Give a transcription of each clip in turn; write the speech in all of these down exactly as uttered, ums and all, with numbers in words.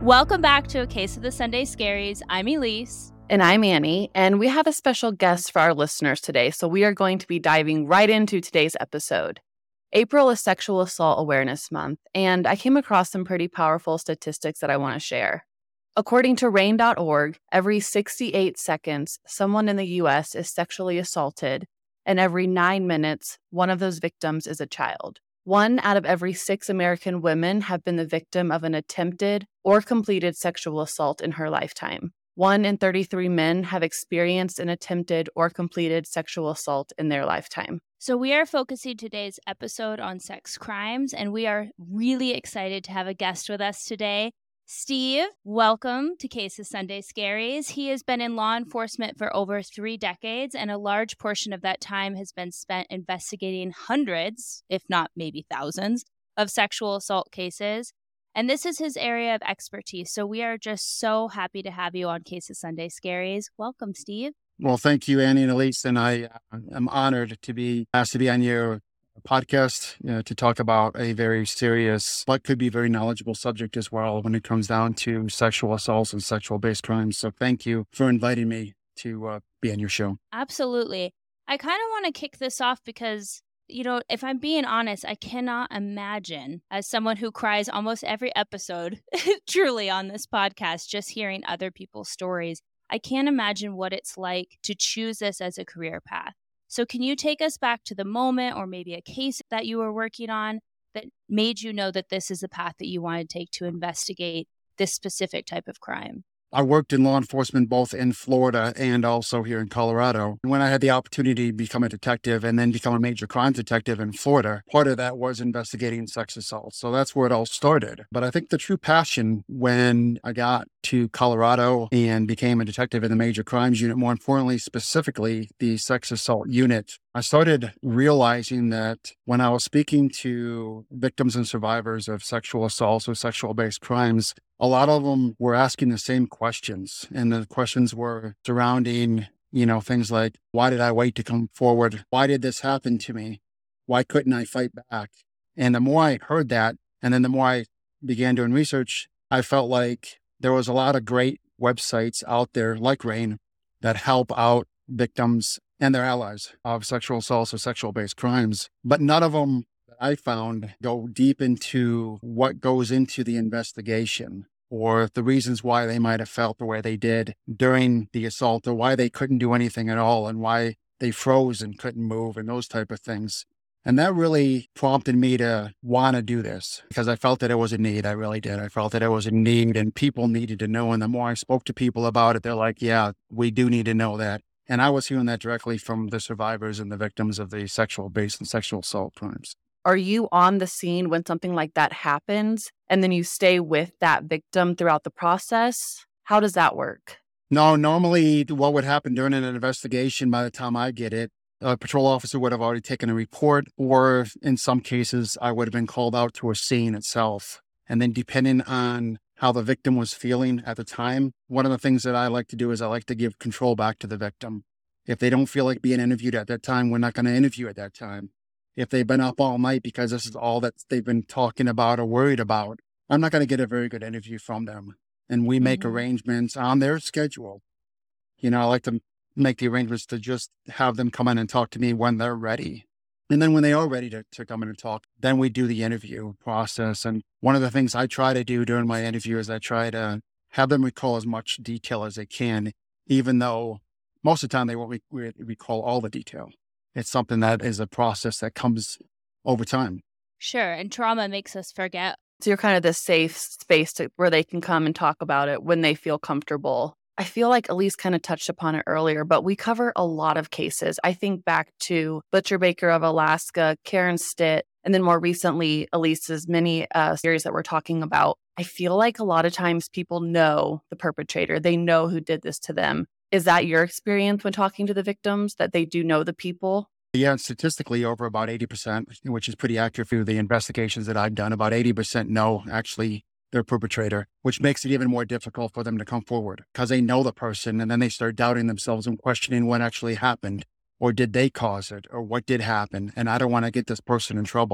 Welcome back to A Case of the Sunday Scaries. I'm Elise. And I'm Annie, and we have a special guest for our listeners today, so we are going to be diving right into today's episode. April is Sexual Assault Awareness Month, and I came across some pretty powerful statistics that I want to share. According to rain dot org, every sixty-eight seconds, someone in the U S is sexually assaulted, and every nine minutes, one of those victims is a child. One out of every six American women have been the victim of an attempted or completed sexual assault in her lifetime. One in thirty-three men have experienced an attempted or completed sexual assault in their lifetime. So we are focusing today's episode on sex crimes, and we are really excited to have a guest with us today. Steve, welcome to Case of Sunday Scaries. He has been in law enforcement for over three decades, and a large portion of that time has been spent investigating hundreds, if not maybe thousands, of sexual assault cases. And this is his area of expertise. So we are just so happy to have you on Case of Sunday Scaries. Welcome, Steve. Well, thank you, Annie and Elise. And I uh, am honored to be asked to be on your podcast you know, to talk about a very serious, but could be very knowledgeable subject as well when it comes down to sexual assaults and sexual-based crimes. So thank you for inviting me to uh, be on your show. Absolutely. I kind of want to kick this off because, you know, if I'm being honest, I cannot imagine, as someone who cries almost every episode, truly on this podcast, just hearing other people's stories, I can't imagine what it's like to choose this as a career path. So can you take us back to the moment or maybe a case that you were working on that made you know that this is a path that you want to take to investigate this specific type of crime? I worked in law enforcement both in Florida and also here in Colorado. When I had the opportunity to become a detective and then become a major crimes detective in Florida, part of that was investigating sex assault. So that's where it all started. But I think the true passion when I got to Colorado and became a detective in the major crimes unit, more importantly, specifically the sex assault unit, I started realizing that when I was speaking to victims and survivors of sexual assaults or sexual-based crimes, a lot of them were asking the same questions. And the questions were surrounding, you know, things like, why did I wait to come forward? Why did this happen to me? Why couldn't I fight back? And the more I heard that, and then the more I began doing research, I felt like there was a lot of great websites out there like RAINN that help out victims and their allies of sexual assaults or sexual-based crimes. But none of them that I found go deep into what goes into the investigation or the reasons why they might have felt the way they did during the assault or why they couldn't do anything at all and why they froze and couldn't move and those type of things. And that really prompted me to want to do this because I felt that it was a need. I really did. I felt that it was a need and people needed to know. And the more I spoke to people about it, they're like, yeah, we do need to know that. And I was hearing that directly from the survivors and the victims of the sexual-based and sexual assault crimes. Are you on the scene when something like that happens and then you stay with that victim throughout the process? How does that work? No, normally what would happen during an investigation, by the time I get it, a patrol officer would have already taken a report, or in some cases, I would have been called out to a scene itself. And then depending on how the victim was feeling at the time, one of the things that I like to do is I like to give control back to the victim. If they don't feel like being interviewed at that time, we're not going to interview at that time. If they've been up all night because this is all that they've been talking about or worried about, I'm not going to get a very good interview from them. And we make mm-hmm. arrangements on their schedule. You know, I like to make the arrangements to just have them come in and talk to me when they're ready. And then when they are ready to, to come in and talk, then we do the interview process. And one of the things I try to do during my interview is I try to have them recall as much detail as they can, even though most of the time they won't re- recall all the detail. It's something that is a process that comes over time. Sure. And trauma makes us forget. So you're kind of this safe space to, where they can come and talk about it when they feel comfortable. I feel like Elise kind of touched upon it earlier, but we cover a lot of cases. I think back to Butcher Baker of Alaska, Karen Stitt, and then more recently, Elise's many uh, series that we're talking about. I feel like a lot of times people know the perpetrator. They know who did this to them. Is that your experience when talking to the victims, that they do know the people? Yeah, statistically over about eighty percent, which is pretty accurate for the investigations that I've done. About eighty percent know actually their perpetrator, which makes it even more difficult for them to come forward because they know the person and then they start doubting themselves and questioning what actually happened, or did they cause it, or what did happen? And I don't want to get this person in trouble.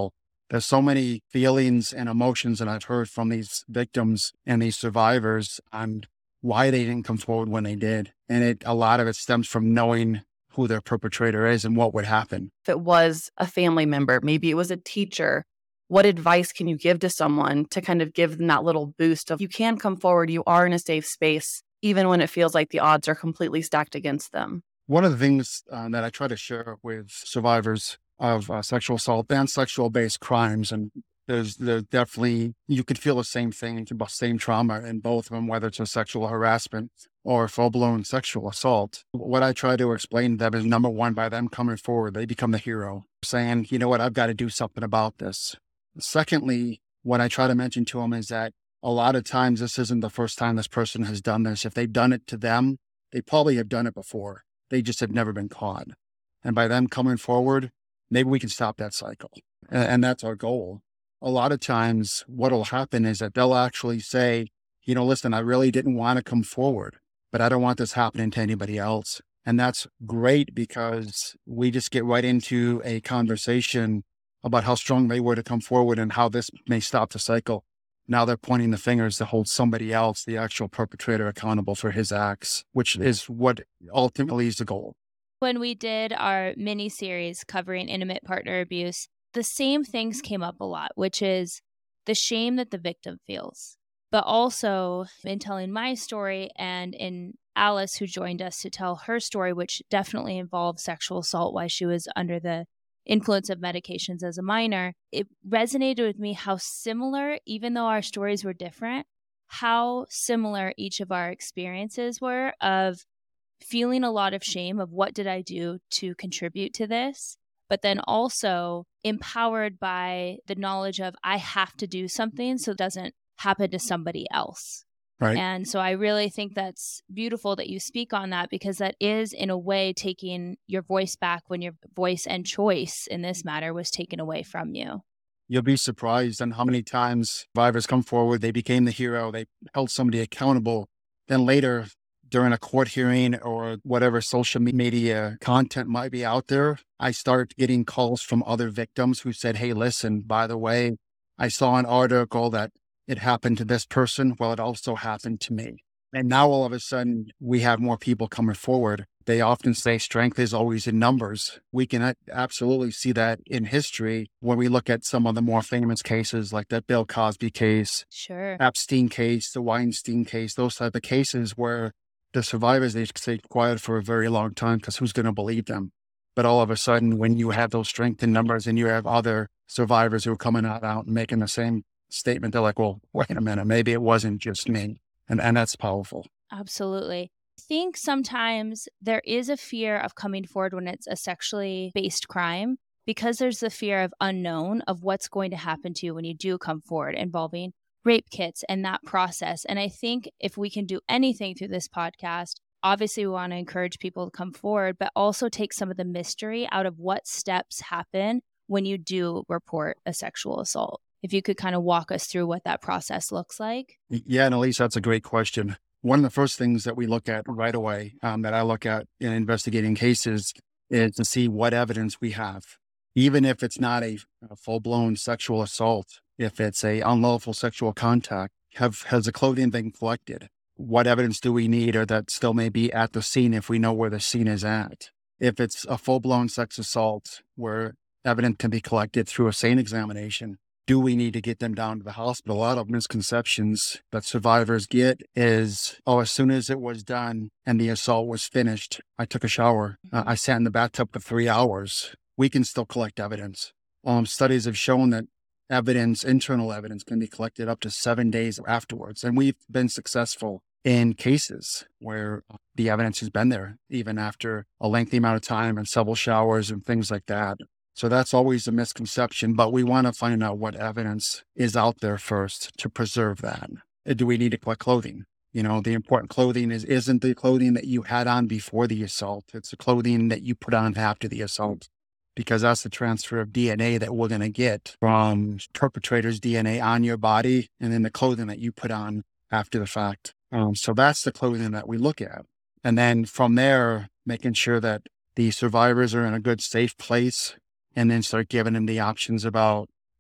There's so many feelings and emotions that I've heard from these victims and these survivors on why they didn't come forward when they did. And it, a lot of it stems from knowing who their perpetrator is and what would happen. If it was a family member, maybe it was a teacher, what advice can you give to someone to kind of give them that little boost of you can come forward, you are in a safe space, even when it feels like the odds are completely stacked against them? One of the things uh, that I try to share with survivors of uh, sexual assault and sexual-based crimes, and there's, there's definitely, you could feel the same thing, the same trauma in both of them, whether it's a sexual harassment or full-blown sexual assault. What I try to explain to them is, number one, by them coming forward, they become the hero, saying, you know what, I've got to do something about this. Secondly, what I try to mention to them is that a lot of times this isn't the first time this person has done this. If they've done it to them, they probably have done it before. They just have never been caught. And by them coming forward, maybe we can stop that cycle. And, and that's our goal. A lot of times what will happen is that they'll actually say, you know, listen, I really didn't want to come forward, but I don't want this happening to anybody else. And that's great because we just get right into a conversation about how strong they were to come forward and how this may stop the cycle. Now they're pointing the fingers to hold somebody else, the actual perpetrator, accountable for his acts, which is what ultimately is the goal. When we did our mini series covering intimate partner abuse, the same things came up a lot, which is the shame that the victim feels. But also in telling my story and in Alice, who joined us to tell her story, which definitely involved sexual assault while she was under the influence of medications as a minor, it resonated with me how similar, even though our stories were different, how similar each of our experiences were of feeling a lot of shame of what did I do to contribute to this, but then also empowered by the knowledge of I have to do something so it doesn't happen to somebody else. Right. And so I really think that's beautiful that you speak on that, because that is, in a way, taking your voice back when your voice and choice in this matter was taken away from you. You'll be surprised on how many times survivors come forward, they became the hero, they held somebody accountable. Then later, during a court hearing or whatever social media content might be out there, I start getting calls from other victims who said, hey, listen, by the way, I saw an article that it happened to this person. Well, it also happened to me. And now all of a sudden we have more people coming forward. They often say strength is always in numbers. We can absolutely see that in history when we look at some of the more famous cases like that Bill Cosby case, Sure, Epstein case, the Weinstein case, those type of cases where the survivors, they stay quiet for a very long time because who's going to believe them? But all of a sudden, when you have those strength in numbers and you have other survivors who are coming out, out and making the same statement, they're like, well, wait a minute, maybe it wasn't just me. And, and that's powerful. absolutely. I think sometimes there is a fear of coming forward when it's a sexually based crime, because there's the fear of unknown of what's going to happen to you when you do come forward involving rape kits and that process. And I think if we can do anything through this podcast, obviously we want to encourage people to come forward, but also take some of the mystery out of what steps happen when you do report a sexual assault. If you could kind of walk us through what that process looks like. Yeah, and Elise, that's a great question. One of the first things that we look at right away, um, that I look at in investigating cases, is to see what evidence we have. Even if it's not a, a full-blown sexual assault, if it's a unlawful sexual contact, have has the clothing been collected? What evidence do we need, or that still may be at the scene if we know where the scene is at? If it's a full-blown sex assault where evidence can be collected through a SANE examination, do we need to get them down to the hospital? A lot of misconceptions that survivors get is, oh, as soon as it was done and the assault was finished, I took a shower. Uh, I sat in the bathtub for three hours. We can still collect evidence. Um, studies have shown that evidence, internal evidence, can be collected up to seven days afterwards. And we've been successful in cases where the evidence has been there, even after a lengthy amount of time and several showers and things like that. So that's always a misconception, but we want to find out what evidence is out there first to preserve that. Do we need to collect clothing? You know, the important clothing is, isn't the clothing that you had on before the assault. It's the clothing that you put on after the assault, because that's the transfer of D N A that we're going to get from perpetrator's D N A on your body and then the clothing that you put on after the fact. Um, so that's the clothing that we look at. And then from there, making sure that the survivors are in a good, safe place, and then start giving them the options about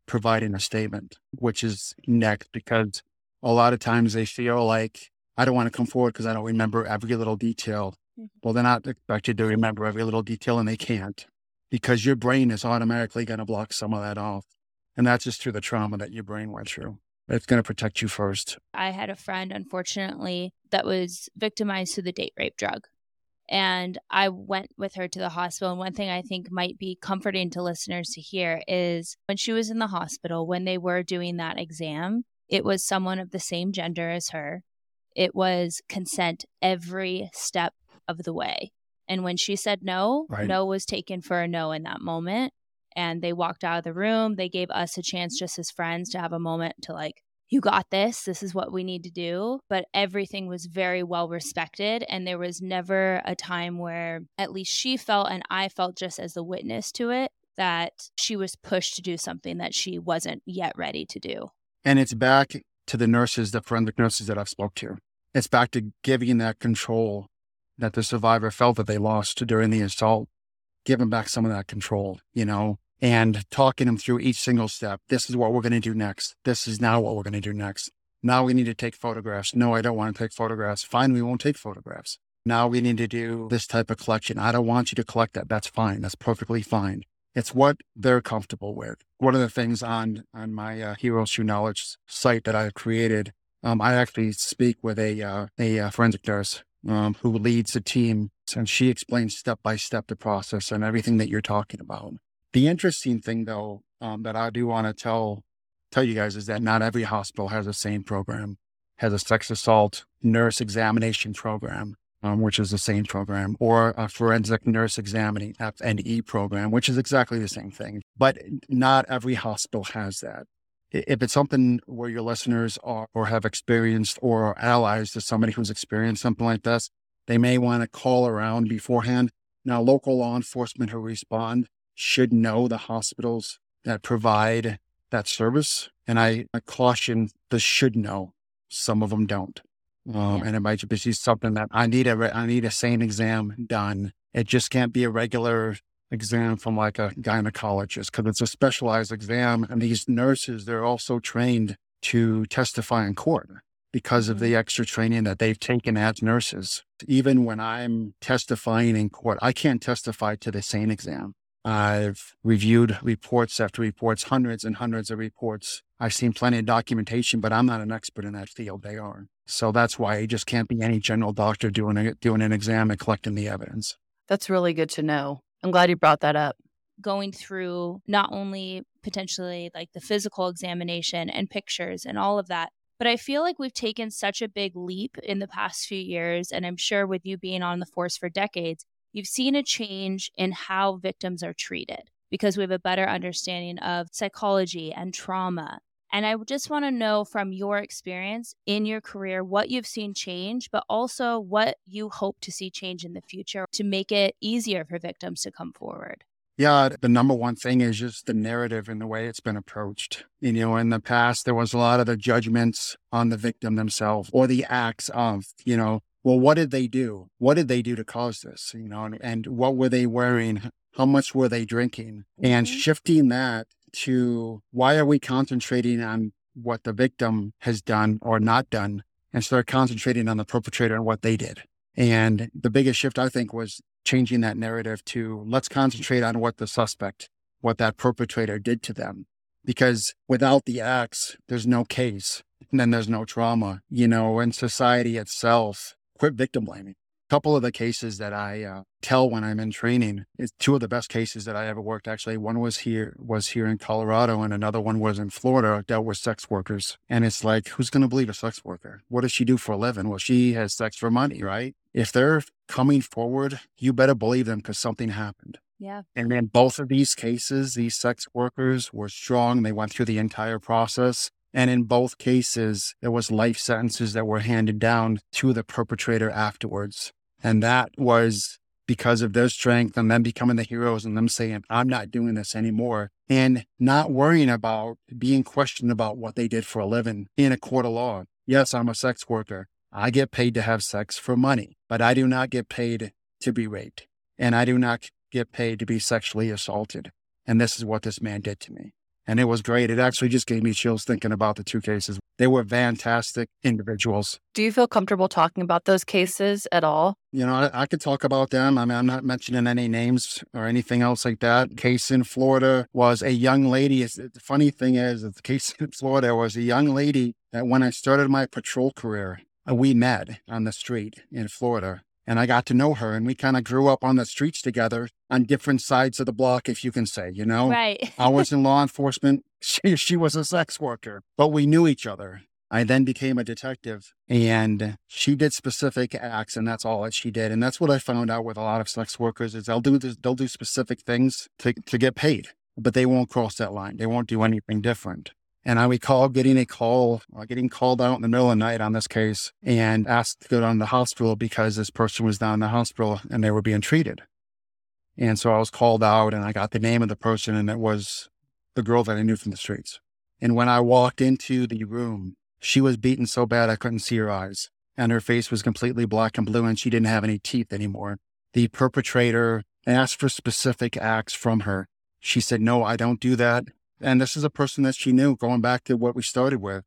providing a statement, which is next, because a lot of times they feel like, I don't want to come forward because I don't remember every little detail. Mm-hmm. Well, they're not expected to remember every little detail, and they can't, because your brain is automatically going to block some of that off. And that's just through the trauma that your brain went through. It's going to protect you first. I had a friend, unfortunately, that was victimized through the date rape drug. And I went with her to the hospital. And one thing I think might be comforting to listeners to hear is when she was in the hospital, when they were doing that exam, it was someone of the same gender as her. It was consent every step of the way. And when she said no, right. no was taken for a no in that moment. And they walked out of the room. They gave us a chance just as friends to have a moment to like, you got this. This is what we need to do. But everything was very well respected. And there was never a time where at least she felt, and I felt just as the witness to it, that she was pushed to do something that she wasn't yet ready to do. And it's back to the nurses, the forensic nurses that I've spoke to. It's back to giving that control that the survivor felt that they lost during the assault, giving back some of that control, you know, and talking them through each single step. This is what we're going to do next. This is now what we're going to do next. Now we need to take photographs. No, I don't want to take photographs. Fine, we won't take photographs. Now we need to do this type of collection. I don't want you to collect that. That's fine. That's perfectly fine. It's what they're comfortable with. One of the things on, on my uh, Heroes Through Knowledge site that I've created, um, I actually speak with a, uh, a uh, forensic nurse um, who leads the team, and she explains step by step the process and everything that you're talking about. The interesting thing, though, um, that I do want to tell tell you guys is that not every hospital has the same program, has a sex assault nurse examination program, um, which is the same program, or a forensic nurse examining F N E program, which is exactly the same thing. But not every hospital has that. If it's something where your listeners are or have experienced or are allies to somebody who's experienced something like this, they may want to call around beforehand. Now, local law enforcement who respond should know the hospitals that provide that service. And I, I caution the should know. Some of them don't. Um, yeah. And it might just be something that I need a, I need a sane exam done. It just can't be a regular exam from like a gynecologist, because it's a specialized exam. And these nurses, they're also trained to testify in court because of the extra training that they've taken as nurses. Even when I'm testifying in court, I can't testify to the sane exam. I've reviewed reports after reports, hundreds and hundreds of reports. I've seen plenty of documentation, but I'm not an expert in that field. They are. So that's why it just can't be any general doctor doing a, doing an exam and collecting the evidence. That's really good to know. I'm glad you brought that up. Going through not only potentially like the physical examination and pictures and all of that, but I feel like we've taken such a big leap in the past few years. And I'm sure with you being on the force for decades, you've seen a change in how victims are treated because we have a better understanding of psychology and trauma. And I just want to know from your experience in your career, what you've seen change, but also what you hope to see change in the future to make it easier for victims to come forward. Yeah, the number one thing is just the narrative and the way it's been approached. You know, in the past, there was a lot of the judgments on the victim themselves or the acts of, you know, well, what did they do? What did they do to cause this? You know, and, and what were they wearing? How much were they drinking? Mm-hmm. And shifting that to why are we concentrating on what the victim has done or not done and start concentrating on the perpetrator and what they did. And the biggest shift, I think, was changing that narrative to let's concentrate on what the suspect, what that perpetrator did to them. Because without the acts, there's no case and then there's no trauma, you know, and society itself. Quit victim blaming. A couple of the cases that I uh, tell when I'm in training is two of the best cases that I ever worked. Actually, one was here, was here in Colorado, and another one was in Florida, dealt with sex workers. And it's like, who's going to believe a sex worker? What does she do for a living? Well, she has sex for money, right? If they're coming forward, you better believe them because something happened. Yeah. And in both of these cases, these sex workers were strong. They went through the entire process. And in both cases, there was life sentences that were handed down to the perpetrator afterwards. And that was because of their strength and them becoming the heroes and them saying, I'm not doing this anymore. And not worrying about being questioned about what they did for a living in a court of law. Yes, I'm a sex worker. I get paid to have sex for money, but I do not get paid to be raped. And I do not get paid to be sexually assaulted. And this is what this man did to me. And it was great. It actually just gave me chills thinking about the two cases. They were fantastic individuals. Do you feel comfortable talking about those cases at all? You know, I, I could talk about them. I mean, I'm not mentioning any names or anything else like that. Case in Florida was a young lady. It's, the funny thing is, the case in Florida was a young lady that when I started my patrol career, uh, we met on the street in Florida. And I got to know her, and we kind of grew up on the streets together on different sides of the block, if you can say, you know? Right. I was in law enforcement. She, she was a sex worker, but we knew each other. I then became a detective, and she did specific acts, and that's all that she did. And that's what I found out with a lot of sex workers is they'll do this, they'll do specific things to, to get paid, but they won't cross that line. They won't do anything different. And I recall getting a call, uh, getting called out in the middle of the night on this case and asked to go down to the hospital because this person was down in the hospital and they were being treated. And so I was called out and I got the name of the person, and it was the girl that I knew from the streets. And when I walked into the room, she was beaten so bad I couldn't see her eyes. And her face was completely black and blue, and she didn't have any teeth anymore. The perpetrator asked for specific acts from her. She said, no, I don't do that. And this is a person that she knew, going back to what we started with.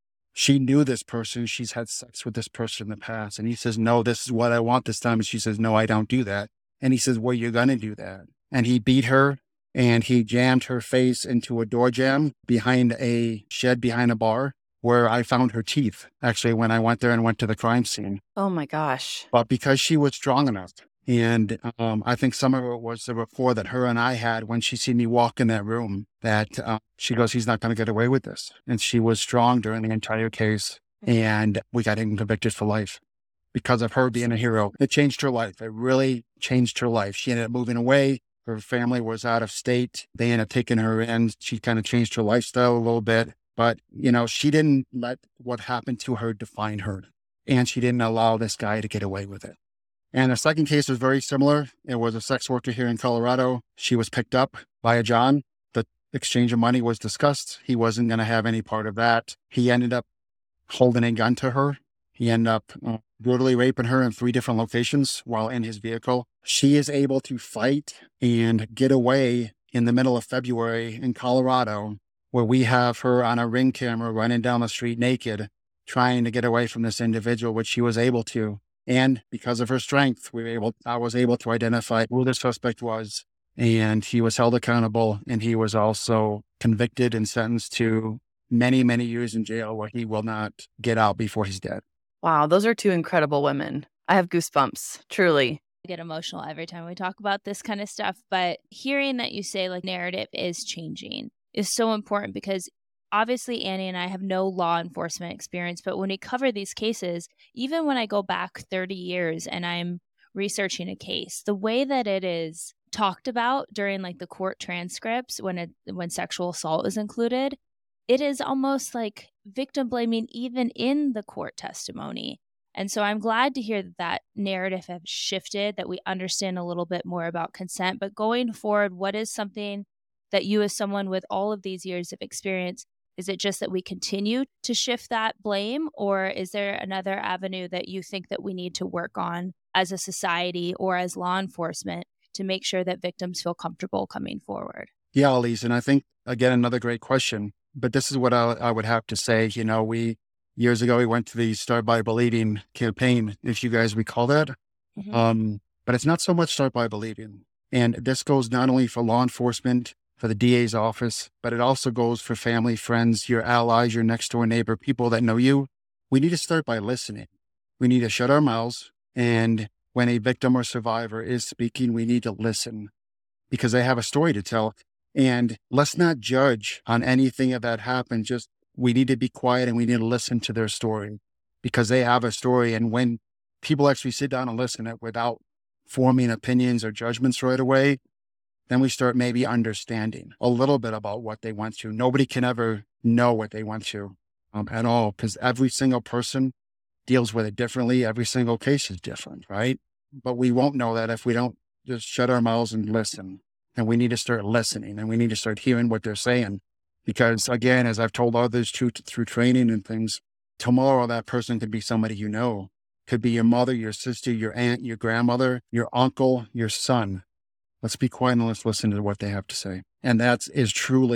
She knew this person. She's had sex with this person in the past. And he says, no, this is what I want this time. And she says, no, I don't do that. And he says, well, you're going to do that. And he beat her, and he jammed her face into a door jamb behind a shed behind a bar where I found her teeth, actually, when I went there and went to the crime scene. Oh my gosh. But because she was strong enough, and um, I think some of it was the rapport that her and I had when she seen me walk in that room, that uh, she goes, he's not going to get away with this. And she was strong during the entire case. And we got him convicted for life because of her being a hero. It changed her life. It really changed her life. She ended up moving away. Her family was out of state. They ended up taking her in. She kind of changed her lifestyle a little bit. But, you know, she didn't let what happened to her define her. And she didn't allow this guy to get away with it. And the second case was very similar. It was a sex worker here in Colorado. She was picked up by a John. The exchange of money was discussed. He wasn't going to have any part of that. He ended up holding a gun to her. He ended up uh, brutally raping her in three different locations while in his vehicle. She is able to fight and get away in the middle of February in Colorado, where we have her on a Ring camera running down the street naked, trying to get away from this individual, which she was able to. And because of her strength, we were able, I was able to identify who the suspect was, and he was held accountable, and he was also convicted and sentenced to many, many years in jail where he will not get out before he's dead. Wow, those are two incredible women. I have goosebumps, truly. I get emotional every time we talk about this kind of stuff, but hearing that you say like narrative is changing is so important because obviously Annie and I have no law enforcement experience, but when we cover these cases, even when I go back thirty years and I'm researching a case, the way that it is talked about during like the court transcripts when it when sexual assault is included, it is almost like victim blaming even in the court testimony. And so I'm glad to hear that that narrative has shifted, that we understand a little bit more about consent. But going forward, what is something that you as someone with all of these years of experience, is it just that we continue to shift that blame, or is there another avenue that you think that we need to work on as a society or as law enforcement to make sure that victims feel comfortable coming forward? Yeah, Elise, and I think, again, another great question. But this is what I, I would have to say. You know, we, years ago, we went to the Start By Believing campaign, if you guys recall that. Mm-hmm. Um, but it's not so much Start By Believing. And this goes not only for law enforcement, for the D A's office, but it also goes for family, friends, your allies, your next door neighbor, people that know you. We need to start by listening. We need to shut our mouths. And when a victim or survivor is speaking, we need to listen because they have a story to tell. And let's not judge on anything that happened. Just we need to be quiet and we need to listen to their story because they have a story. And when people actually sit down and listen it without forming opinions or judgments right away, then we start maybe understanding a little bit about what they went through. Nobody can ever know what they went through um, at all because every single person deals with it differently. Every single case is different, right? But we won't know that if we don't just shut our mouths and listen. And we need to start listening and we need to start hearing what they're saying. Because again, as I've told others through, through training and things, tomorrow that person could be somebody you know. Could be your mother, your sister, your aunt, your grandmother, your uncle, your son. Let's be quiet and let's listen to what they have to say. And that is truly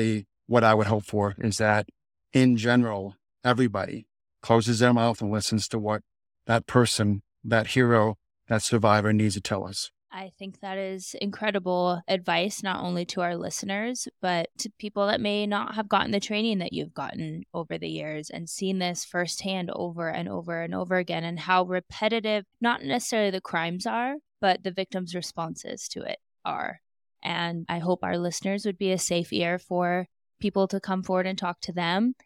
what I would hope for is that in general, everybody closes their mouth and listens to what that person, that hero, that survivor needs to tell us. I think that is incredible advice, not only to our listeners, but to people that may not have gotten the training that you've gotten over the years and seen this firsthand over and over and over again, and how repetitive, not necessarily the crimes are, but the victims' responses to it are. And I hope our listeners would be a safe ear for people to come forward and talk to them.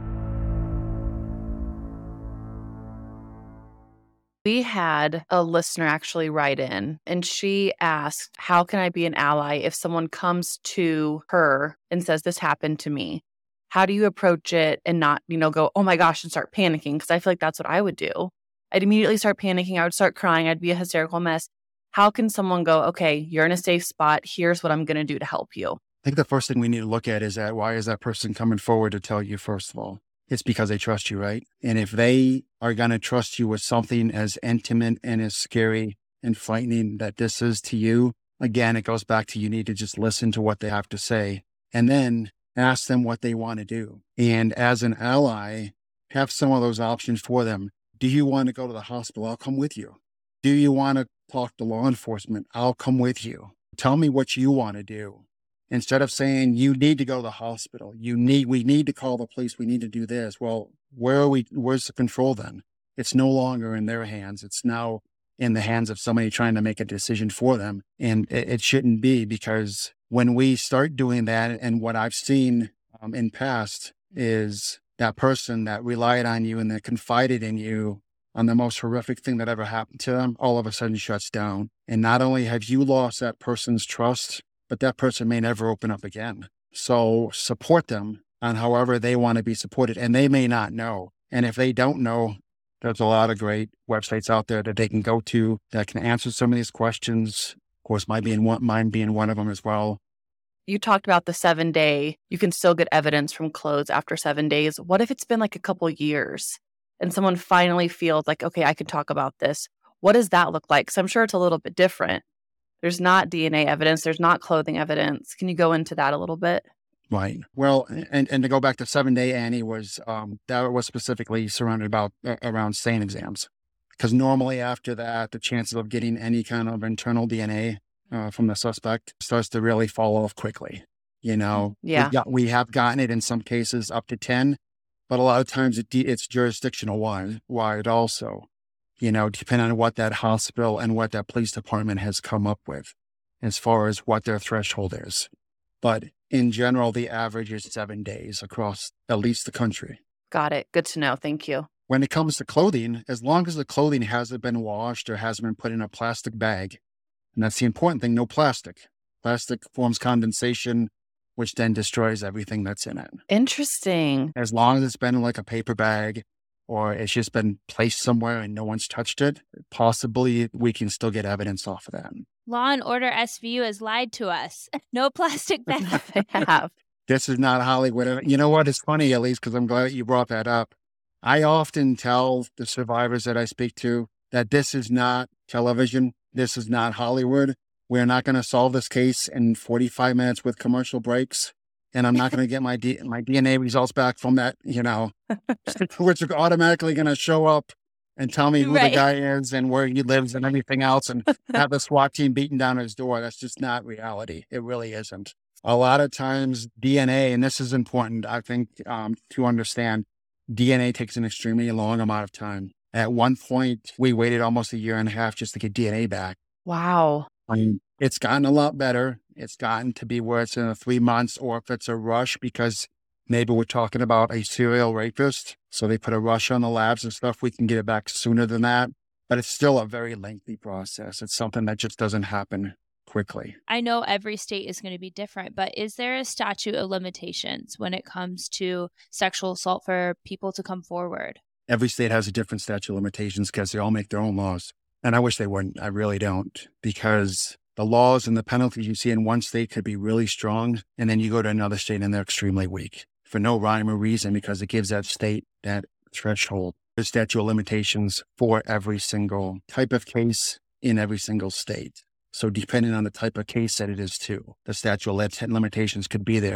We had a listener actually write in, and she asked, how can I be an ally if someone comes to her and says, this happened to me? How do you approach it and not, you know, go, oh my gosh, and start panicking? Because I feel like that's what I would do. I'd immediately start panicking. I would start crying. I'd be a hysterical mess. How can someone go, okay, you're in a safe spot. Here's what I'm going to do to help you? I think the first thing we need to look at is that why is that person coming forward to tell you, first of all? It's because they trust you, right? And if they are going to trust you with something as intimate and as scary and frightening that this is to you, again, it goes back to you need to just listen to what they have to say and then ask them what they want to do. And as an ally, have some of those options for them. Do you want to go to the hospital? I'll come with you. Do you want to talk to law enforcement? I'll come with you. Tell me what you want to do. Instead of saying, you need to go to the hospital, you need, we need to call the police, we need to do this. Well, where are we, where's the control then? It's no longer in their hands. It's now in the hands of somebody trying to make a decision for them. And it, it shouldn't be, because when we start doing that, and what I've seen um, in past is that person that relied on you and that confided in you on the most horrific thing that ever happened to them, all of a sudden shuts down. And not only have you lost that person's trust, but that person may never open up again. So support them on however they want to be supported. And they may not know. And if they don't know, there's a lot of great websites out there that they can go to that can answer some of these questions. Of course, mine being one, mine being one of them as well. You talked about the seven day, you can still get evidence from clothes after seven days. What if it's been like a couple years and someone finally feels like, okay, I can talk about this? What does that look like? Because I'm sure it's a little bit different. There's not D N A evidence. There's not clothing evidence. Can you go into that a little bit? Right. Well, and, and to go back to seven day Annie was, um, that was specifically surrounded about uh, around stain exams. Because normally after that, the chances of getting any kind of internal D N A uh, from the suspect starts to really fall off quickly. You know, yeah, we, got, we have gotten it in some cases up to ten, but a lot of times it, it's jurisdictional wide, wide also. You know, depending on what that hospital and what that police department has come up with as far as what their threshold is. But in general, the average is seven days across at least the country. Got it. Good to know. Thank you. When it comes to clothing, as long as the clothing hasn't been washed or hasn't been put in a plastic bag, and that's the important thing, no plastic. Plastic forms condensation, which then destroys everything that's in it. Interesting. As long as it's been in like a paper bag, or it's just been placed somewhere and no one's touched it, possibly we can still get evidence off of that. Law and Order S V U has lied to us. No plastic bag. They have. This is not Hollywood. You know what? It's funny, at least, because I'm glad you brought that up. I often tell the survivors that I speak to that this is not television. This is not Hollywood. We're not going to solve this case in forty-five minutes with commercial breaks. And I'm not going to get my D- my D N A results back from that, you know, which are automatically going to show up and tell me who Right. the guy is and where he lives and everything else, and have the SWAT team beating down his door. That's just not reality. It really isn't. A lot of times D N A, and this is important, I think, um, to understand, D N A takes an extremely long amount of time. At one point, we waited almost a year and a half just to get D N A back. Wow. I mean, it's gotten a lot better. It's gotten to be where it's in a three months, or if it's a rush, because maybe we're talking about a serial rapist. So they put a rush on the labs and stuff. We can get it back sooner than that. But it's still a very lengthy process. It's something that just doesn't happen quickly. I know every state is going to be different, but is there a statute of limitations when it comes to sexual assault for people to come forward? Every state has a different statute of limitations because they all make their own laws. And I wish they wouldn't. I really don't, because the laws and the penalties you see in one state could be really strong, and then you go to another state and they're extremely weak for no rhyme or reason, because it gives that state that threshold. There's statute of limitations for every single type of case in every single state. So depending on the type of case that it is too, the statute of limitations could be there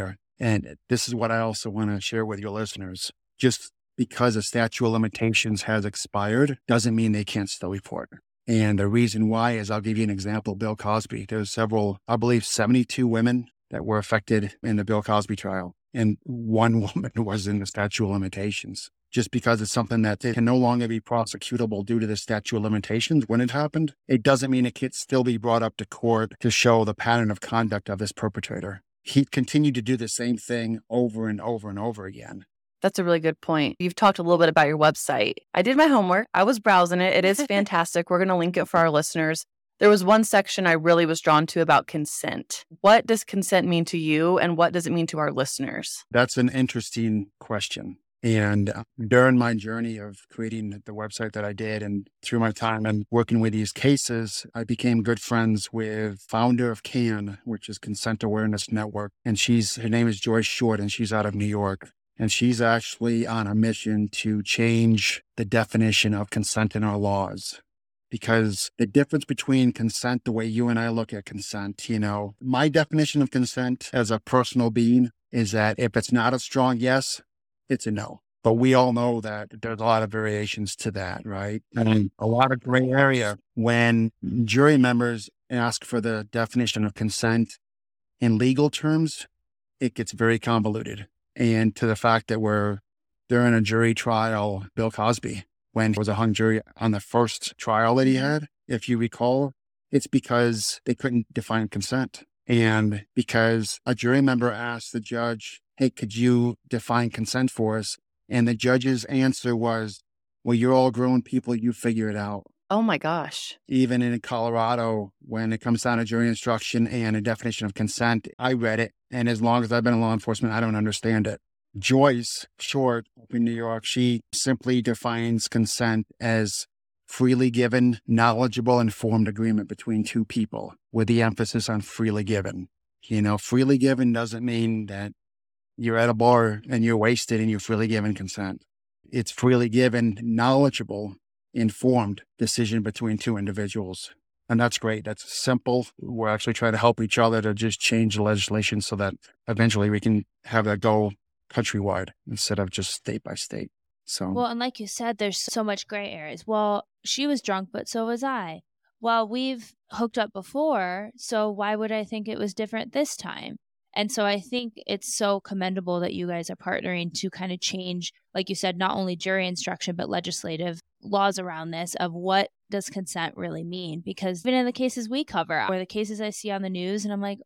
And this is what I also want to share with your listeners. Just because a statute of limitations has expired doesn't mean they can't still report. And the reason why is, I'll give you an example. Bill Cosby. There's several, I believe seventy-two women that were affected in the Bill Cosby trial. And one woman was in the statute of limitations. Just because it's something that can no longer be prosecutable due to the statute of limitations when it happened, it doesn't mean it can't still be brought up to court to show the pattern of conduct of this perpetrator. He continued to do the same thing over and over and over again. That's a really good point. You've talked a little bit about your website. I did my homework. I was browsing it. It is fantastic. We're going to link it for our listeners. There was one section I really was drawn to about consent. What does consent mean to you, and what does it mean to our listeners? That's an interesting question. And during my journey of creating the website that I did, and through my time and working with these cases, I became good friends with founder of C A N, which is Consent Awareness Network. And she's, her name is Joyce Short, and she's out of New York. And she's actually on a mission to change the definition of consent in our laws. Because the difference between consent, the way you and I look at consent, you know, my definition of consent as a personal being is that if it's not a strong yes, it's a no. But we all know that there's a lot of variations to that, right? And a lot of gray area when jury members ask for the definition of consent in legal terms, it gets very convoluted. And to the fact that we're during a jury trial, Bill Cosby, when it was a hung jury on the first trial that he had, if you recall, it's because they couldn't define consent. And because a jury member asked the judge, hey, could you define consent for us? And the judge's answer was, well, you're all grown people, you figure it out. Oh my gosh. Even in Colorado, when it comes down to jury instruction and a definition of consent, I read it. And as long as I've been in law enforcement, I don't understand it. Joyce Short up in New York, she simply defines consent as freely given, knowledgeable, informed agreement between two people, with the emphasis on freely given. You know, freely given doesn't mean that you're at a bar and you're wasted and you're freely given consent. It's freely given, knowledgeable, informed decision between two individuals. And that's great. That's simple. We're actually trying to help each other to just change the legislation so that eventually we can have that go countrywide instead of just state by state. So, well, and like you said, there's so much gray areas. Well, she was drunk, but so was I. Well, we've hooked up before, so why would I think it was different this time? And so I think it's so commendable that you guys are partnering to kind of change, like you said, not only jury instruction, but legislative laws around this of what does consent really mean? Because even in the cases we cover, or the cases I see on the news, and I'm like,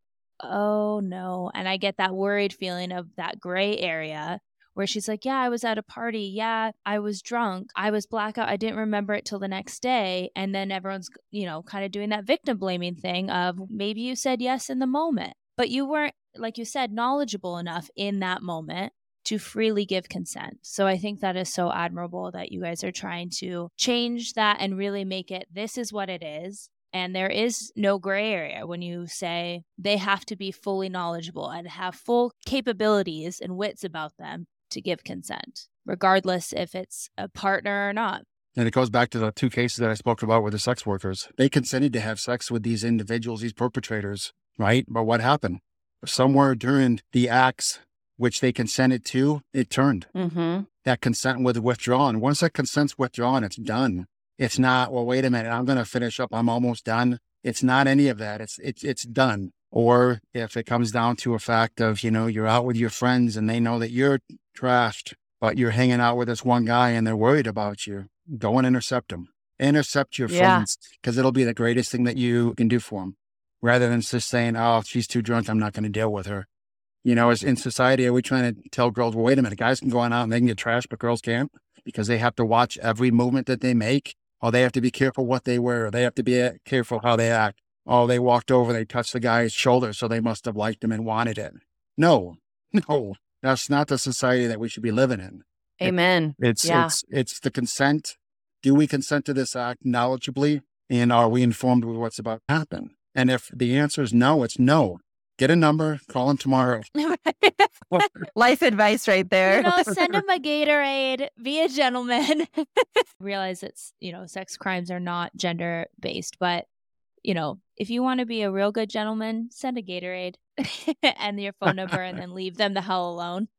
oh no. And I get that worried feeling of that gray area where she's like, yeah, I was at a party. Yeah, I was drunk. I was blackout. I didn't remember it till the next day. And then everyone's, you know, kind of doing that victim blaming thing of maybe you said yes in the moment, but you weren't, like you said, knowledgeable enough in that moment to freely give consent. So I think that is so admirable that you guys are trying to change that and really make it, this is what it is. And there is no gray area when you say they have to be fully knowledgeable and have full capabilities and wits about them to give consent, regardless if it's a partner or not. And it goes back to the two cases that I spoke about with the sex workers. They consented to have sex with these individuals, these perpetrators, right? But what happened? Somewhere during the acts which they consented to, it turned. Mm-hmm. That consent was withdrawn. Once that consent's withdrawn, it's done. It's not, well, wait a minute, I'm going to finish up. I'm almost done. It's not any of that. It's, it's, it's done. Or if it comes down to a fact of, you know, you're out with your friends and they know that you're trashed, but you're hanging out with this one guy and they're worried about you, go and intercept them. Intercept your Yeah. friends, because it'll be the greatest thing that you can do for them. Rather than just saying, oh, she's too drunk, I'm not going to deal with her. You know, as in society, are we trying to tell girls, well, wait a minute, guys can go on out and they can get trashed, but girls can't, because they have to watch every movement that they make, or they have to be careful what they wear, or they have to be careful how they act. Oh, they walked over, they touched the guy's shoulder, so they must have liked him and wanted it. No, no, that's not the society that we should be living in. Amen. It, it's, Yeah. it's, it's the consent. Do we consent to this act knowledgeably? And are we informed with what's about to happen? And if the answer is no, it's no. Get a number, call him tomorrow. Life advice right there. You know, send them a Gatorade, be a gentleman. Realize it's, you know, sex crimes are not gender based, but, you know, if you want to be a real good gentleman, send a Gatorade. and your phone number and then leave them the hell alone.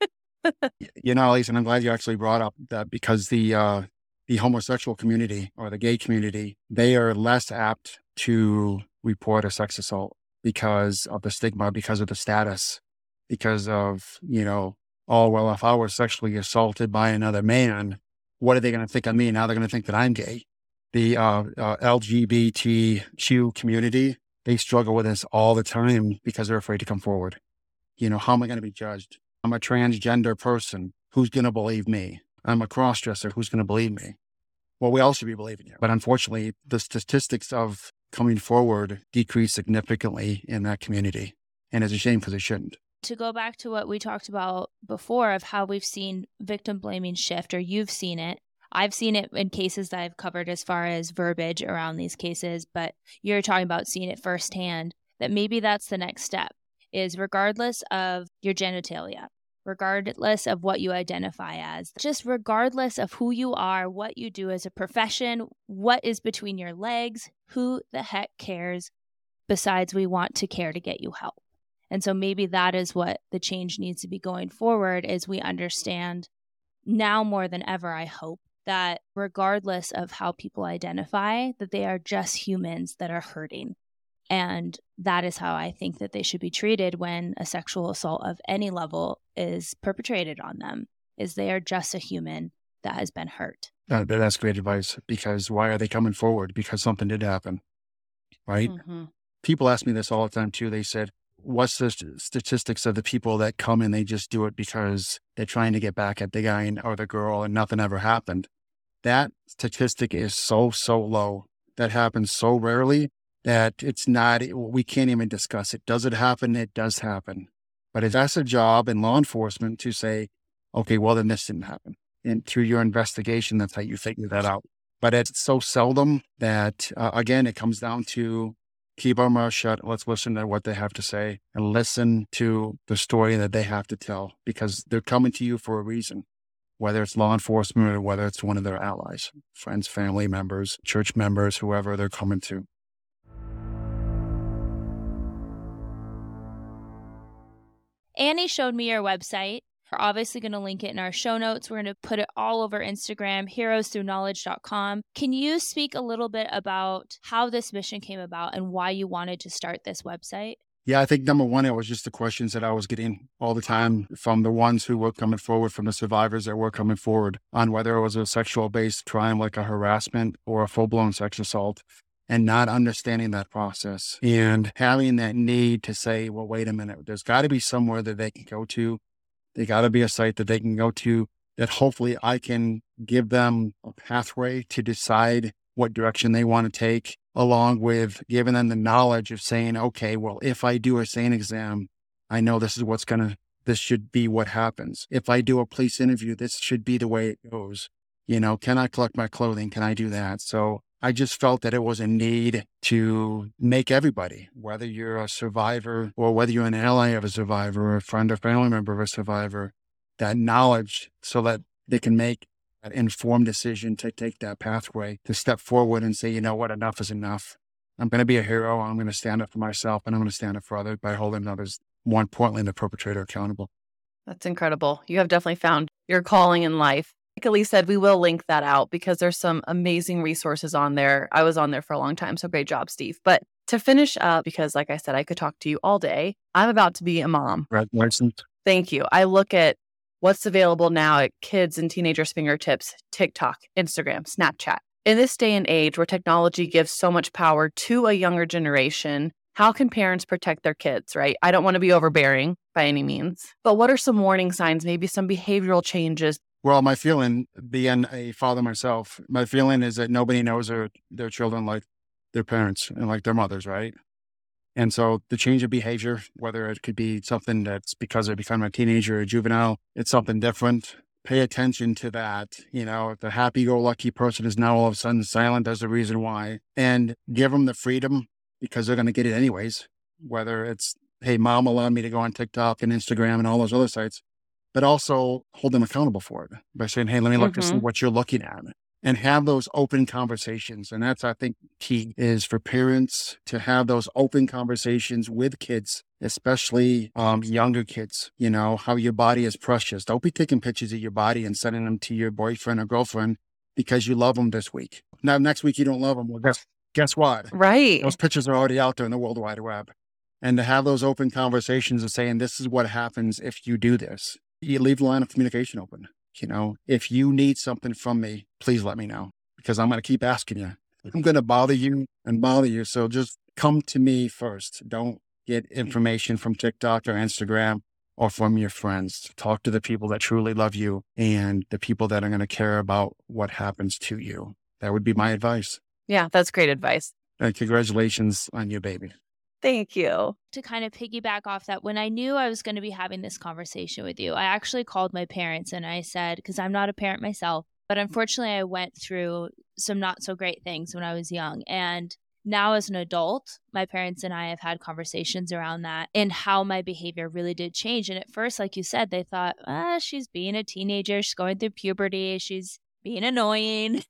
You know, Elise, and I'm glad you actually brought up that because the uh, the homosexual community or the gay community, they are less apt to report a sex assault because of the stigma, because of the status, because of, you know, oh, well, if I were sexually assaulted by another man, what are they going to think of me? Now they're going to think that I'm gay. The uh, uh, L G B T Q community, they struggle with this all the time because they're afraid to come forward. You know, how am I going to be judged? I'm a transgender person. Who's going to believe me? I'm a crossdresser. Who's going to believe me? Well, we all should be believing you. But unfortunately, the statistics of coming forward decrease significantly in that community. And it's a shame because it shouldn't. To go back to what we talked about before of how we've seen victim blaming shift, or you've seen it. I've seen it in cases that I've covered as far as verbiage around these cases, but you're talking about seeing it firsthand, that maybe that's the next step, is regardless of your genitalia, regardless of what you identify as, just regardless of who you are, what you do as a profession, what is between your legs, who the heck cares, besides we want to care to get you help. And so maybe that is what the change needs to be going forward, is we understand now more than ever, I hope, that regardless of how people identify, that they are just humans that are hurting. And that is how I think that they should be treated when a sexual assault of any level is perpetrated on them, is they are just a human that has been hurt. That, that's great advice, because why are they coming forward? Because something did happen, right? Mm-hmm. People ask me this all the time too. They said, what's the st- statistics of the people that come and they just do it because they're trying to get back at the guy or the girl and nothing ever happened? That statistic is so, so low. That happens so rarely that it's not, we can't even discuss it. Does it happen? It does happen. But it's that's a job in law enforcement to say, okay, well, then this didn't happen. And through your investigation, that's how you figure that out. But it's so seldom that, uh, again, it comes down to keep our mouth shut. Let's listen to what they have to say and listen to the story that they have to tell, because they're coming to you for a reason, whether it's law enforcement or whether it's one of their allies, friends, family members, church members, whoever they're coming to. Annie showed me your website. We're obviously going to link it in our show notes. We're going to put it all over Instagram, heroes through knowledge dot com. Can you speak a little bit about how this mission came about and why you wanted to start this website? Yeah, I think number one, it was just the questions that I was getting all the time from the ones who were coming forward, from the survivors that were coming forward, on whether it was a sexual-based crime like a harassment or a full-blown sex assault, and not understanding that process and having that need to say, well, wait a minute, there's got to be somewhere that they can go to. They got to be a site that they can go to that hopefully I can give them a pathway to decide what direction they want to take, along with giving them the knowledge of saying, okay, well, if I do a SANE exam, I know this is what's going to, this should be what happens. If I do a police interview, this should be the way it goes. You know, can I collect my clothing? Can I do that? So I just felt that it was a need to make everybody, whether you're a survivor or whether you're an ally of a survivor or a friend or family member of a survivor, that knowledge so that they can make an informed decision to take that pathway, to step forward and say, you know what, enough is enough. I'm going to be a hero. I'm going to stand up for myself, and I'm going to stand up for others by holding others, more importantly, the perpetrator, accountable. That's incredible. You have definitely found your calling in life. Like Elise said, we will link that out because there's some amazing resources on there. I was on there for a long time, so great job, Steve. But to finish up, because like I said, I could talk to you all day, I'm about to be a mom. Congratulations. Thank you. I look at what's available now at kids and teenagers' fingertips: TikTok, Instagram, Snapchat. In this day and age where technology gives so much power to a younger generation, how can parents protect their kids, right? I don't want to be overbearing by any means, but what are some warning signs, maybe some behavioral changes? Well, my feeling, being a father myself, my feeling is that nobody knows their, their children like their parents and like their mothers, right? And so the change of behavior, whether it could be something that's because they become a teenager or a juvenile, it's something different. Pay attention to that. You know, the happy-go-lucky person is now all of a sudden silent. There's a reason why. And give them the freedom, because they're going to get it anyways, whether it's, hey, mom allowed me to go on TikTok and Instagram and all those other sites, but also hold them accountable for it by saying, hey, let me look Mm-hmm. to see what you're looking at. and have those open conversations. And that's, I think, key is for parents to have those open conversations with kids, especially um, younger kids, you know, how your body is precious. Don't be taking pictures of your body and sending them to your boyfriend or girlfriend because you love them this week. Now, next week you don't love them. Well, guess, guess what? Right. Those pictures are already out there in the World Wide Web. And to have those open conversations of saying, this is what happens if you do this. You leave the line of communication open. You know, if you need something from me, please let me know, because I'm going to keep asking you. I'm going to bother you and bother you. So just come to me first. Don't get information from TikTok or Instagram or from your friends. Talk to the people that truly love you and the people that are going to care about what happens to you. That would be my advice. Yeah, that's great advice. And congratulations on your baby. Thank you. To kind of piggyback off that, when I knew I was going to be having this conversation with you, I actually called my parents and I said, because I'm not a parent myself, but unfortunately I went through some not so great things when I was young. And now as an adult, my parents and I have had conversations around that and how my behavior really did change. And at first, like you said, they thought, ah, she's being a teenager, she's going through puberty, she's being annoying.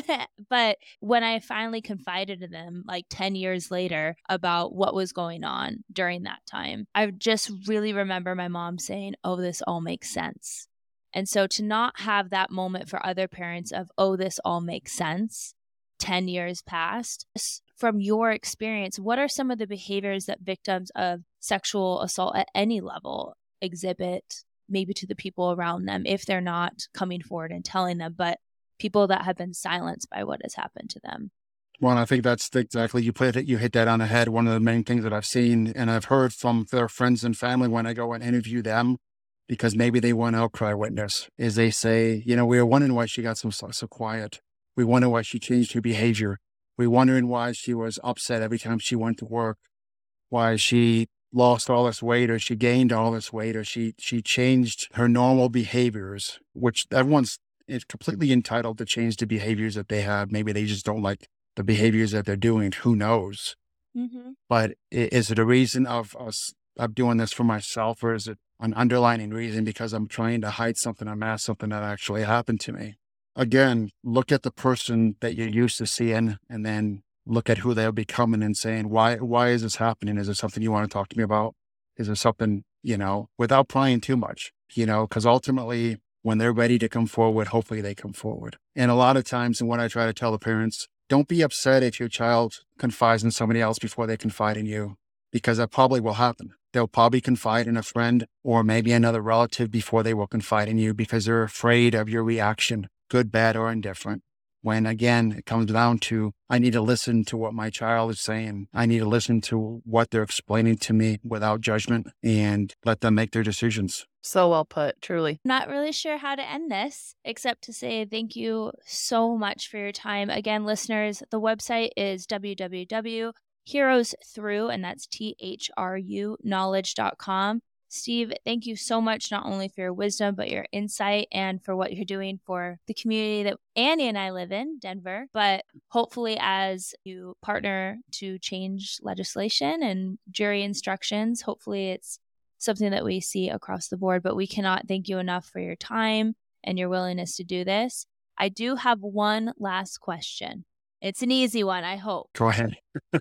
But when I finally confided in them like ten years later about what was going on during that time, I just really remember my mom saying, oh, this all makes sense. And so to not have that moment for other parents of, oh, this all makes sense, ten years past, from your experience, what are some of the behaviors that victims of sexual assault at any level exhibit, maybe to the people around them, if they're not coming forward and telling them, but people that have been silenced by what has happened to them? Well, I think that's exactly, you put it, you hit that on the head. One of the main things that I've seen and I've heard from their friends and family when I go and interview them, because maybe they want outcry witness, is they say, you know, we were wondering why she got so, so quiet. We wonder why she changed her behavior. We wondering why she was upset every time she went to work, why she lost all this weight or she gained all this weight or she she changed her normal behaviors, which everyone's is completely entitled to change the behaviors that they have. Maybe they just don't like the behaviors that they're doing. Who knows? Mm-hmm. But is it a reason of us of doing this for myself, or is it an underlying reason because I'm trying to hide something or mask something that actually happened to me? Again, look at the person that you're used to seeing and then look at who they're becoming and saying, why, why is this happening? Is there something you want to talk to me about? Is there something, you know, without prying too much, you know, because ultimately when they're ready to come forward, hopefully they come forward. And a lot of times, and what I try to tell the parents, don't be upset if your child confides in somebody else before they confide in you, because that probably will happen. They'll probably confide in a friend or maybe another relative before they will confide in you because they're afraid of your reaction, good, bad, or indifferent. When again, it comes down to, I need to listen to what my child is saying. I need to listen to what they're explaining to me without judgment and let them make their decisions. So well put, truly. Not really sure how to end this, except to say thank you so much for your time. Again, listeners, the website is w w w dot heroes through, and that's T H R U, knowledge dot com. Steve, thank you so much, not only for your wisdom, but your insight and for what you're doing for the community that Annie and I live in, Denver. But hopefully as you partner to change legislation and jury instructions, hopefully it's something that we see across the board. But we cannot thank you enough for your time and your willingness to do this. I do have one last question. It's an easy one, I hope. Go ahead.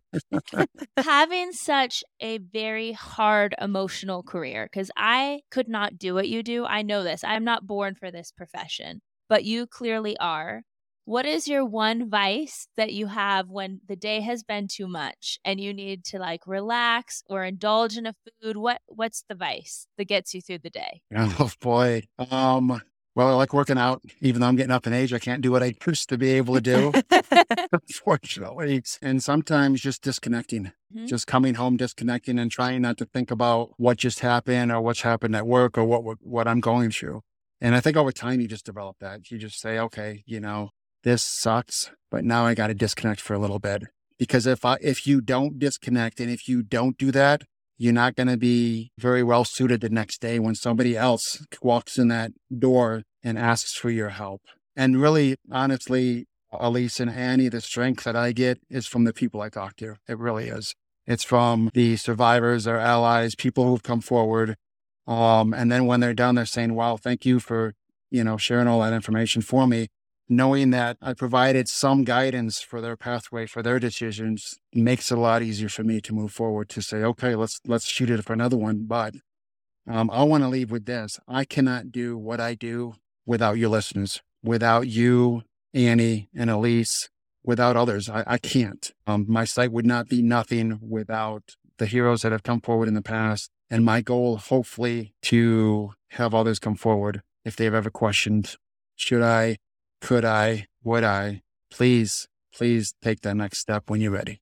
Having such a very hard emotional career, because I could not do what you do. I know this. I'm not born for this profession, but you clearly are. What is your one vice that you have when the day has been too much and you need to like relax or indulge in a food? What What's the vice that gets you through the day? Oh boy. Um, well, I like working out. Even though I'm getting up in age, I can't do what I used to be able to do, unfortunately. And sometimes just disconnecting, mm-hmm. just coming home, disconnecting and trying not to think about what just happened or what's happened at work or what what I'm going through. And I think over time, you just develop that. You just say, okay, you know, this sucks, but now I got to disconnect for a little bit. Because if I, if you don't disconnect and if you don't do that, you're not going to be very well suited the next day when somebody else walks in that door and asks for your help. And really, honestly, Elise and Annie, the strength that I get is from the people I talk to. It really is. It's from the survivors, their allies, people who've come forward. Um, and then when they're done, they're saying, wow, thank you for, you know, sharing all that information for me. knowing that I provided some guidance for their pathway, for their decisions, makes it a lot easier for me to move forward to say, okay, let's let's shoot it for another one. But um, I want to leave with this. I cannot do what I do without your listeners, without you, Annie and Elise, without others. I, I can't. Um, my site would not be nothing without the heroes that have come forward in the past. And my goal, hopefully, to have others come forward if they've ever questioned, should I, could I, would I, please, please take that next step when you're ready.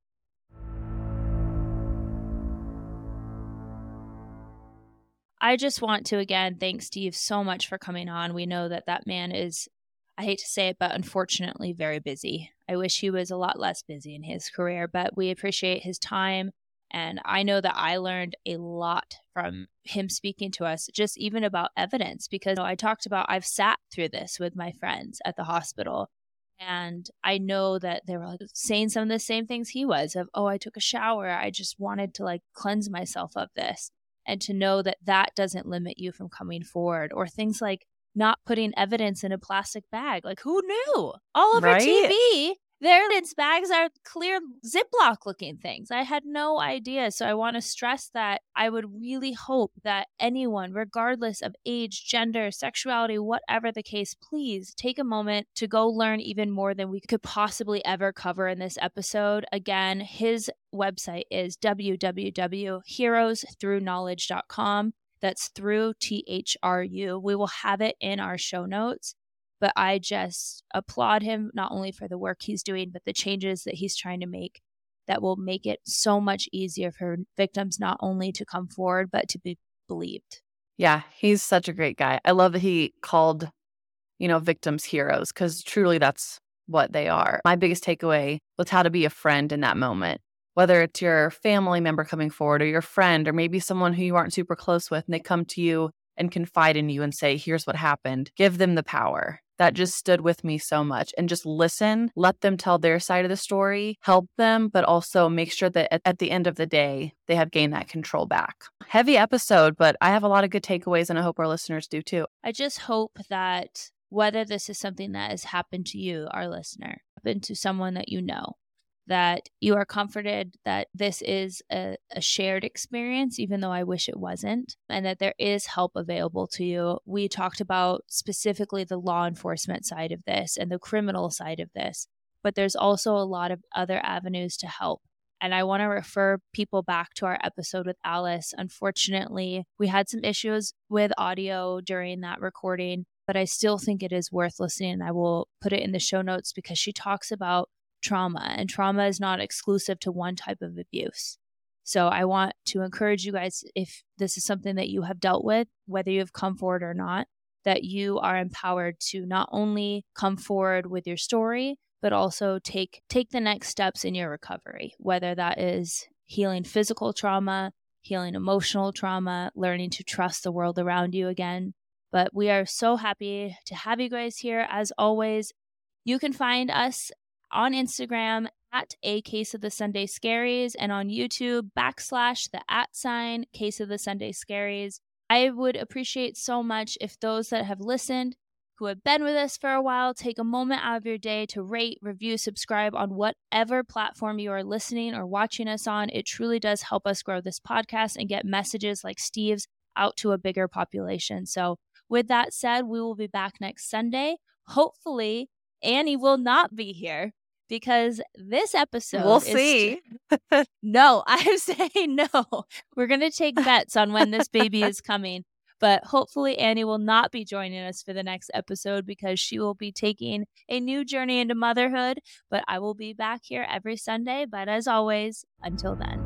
I just want to, again, thank Steve so much for coming on. We know that that man is, I hate to say it, but unfortunately very busy. I wish he was a lot less busy in his career, but we appreciate his time. And I know that I learned a lot from him speaking to us, just even about evidence, because I talked about, I've sat through this with my friends at the hospital. And I know that they were like saying some of the same things he was of, oh, I took a shower. I just wanted to like cleanse myself of this. And to know that that doesn't limit you from coming forward, or things like not putting evidence in a plastic bag. Like, who knew? All over Right? T V, their evidence bags are clear Ziploc looking things. I had no idea. So I want to stress that I would really hope that anyone, regardless of age, gender, sexuality, whatever the case, please take a moment to go learn even more than we could possibly ever cover in this episode. Again, his website is w w w dot heroes through knowledge dot com. That's through T H R U. We will have it in our show notes. But I just applaud him not only for the work he's doing, but the changes that he's trying to make that will make it so much easier for victims not only to come forward, but to be believed. Yeah, he's such a great guy. I love that he called, you know, victims heroes, because truly that's what they are. My biggest takeaway was how to be a friend in that moment, whether it's your family member coming forward or your friend, or maybe someone who you aren't super close with, and they come to you and confide in you and say, here's what happened. Give them the power. That just stood with me so much. And just listen, let them tell their side of the story, help them, but also make sure that at, at the end of the day, they have gained that control back. Heavy episode, but I have a lot of good takeaways, and I hope our listeners do too. I just hope that whether this is something that has happened to you, our listener, happened to someone that you know, that you are comforted that this is a, a shared experience, even though I wish it wasn't, and that there is help available to you. We talked about specifically the law enforcement side of this and the criminal side of this, but there's also a lot of other avenues to help. And I want to refer people back to our episode with Alice. Unfortunately, we had some issues with audio during that recording, but I still think it is worth listening. I will put it in the show notes because she talks about trauma, and trauma is not exclusive to one type of abuse. So I want to encourage you guys, if this is something that you have dealt with, whether you have come forward or not, that you are empowered to not only come forward with your story, but also take take the next steps in your recovery, whether that is healing physical trauma, healing emotional trauma, learning to trust the world around you again. But we are so happy to have you guys here. As always, you can find us on Instagram at a Case of the Sunday Scaries, and on YouTube backslash the at sign Case of the Sunday Scaries. I would appreciate so much if those that have listened, who have been with us for a while, take a moment out of your day to rate, review, subscribe on whatever platform you are listening or watching us on. It truly does help us grow this podcast and get messages like Steve's out to a bigger population. So with that said, we will be back next Sunday. Hopefully, Annie will not be here, because this episode We'll is see. St- no, I'm saying no. We're going to take bets on when this baby is coming. But hopefully Annie will not be joining us for the next episode, because she will be taking a new journey into motherhood. But I will be back here every Sunday. But as always, until then.